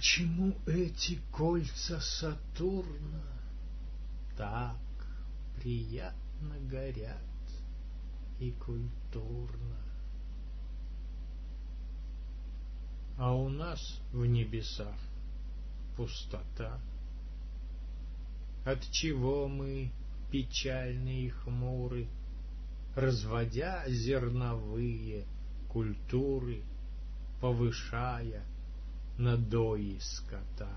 Почему эти кольца Сатурна так приятно горят и культурно? А у нас в небесах пустота. Отчего мы печальны и хмуры, разводя зерновые культуры, повышая надои скота?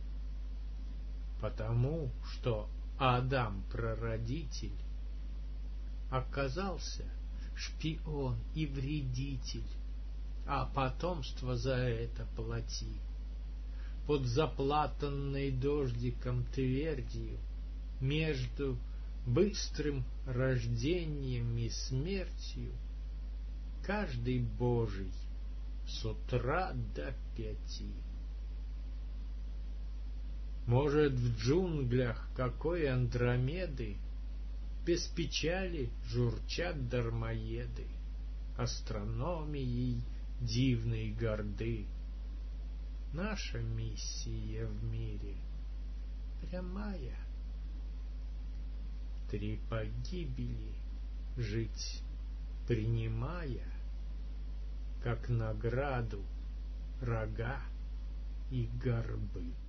Потому что Адам, прародитель, оказался шпион и вредитель, а потомство за это плати. Под заплатанной дождиком твердью между быстрым рождением и смертью каждый Божий с утра до 5. Может, в джунглях какой Андромеды без печали журчат дармоеды, астрономией дивной горды. Наша миссия в мире прямая: 3 погибели жить, принимая как награду рога и горбы.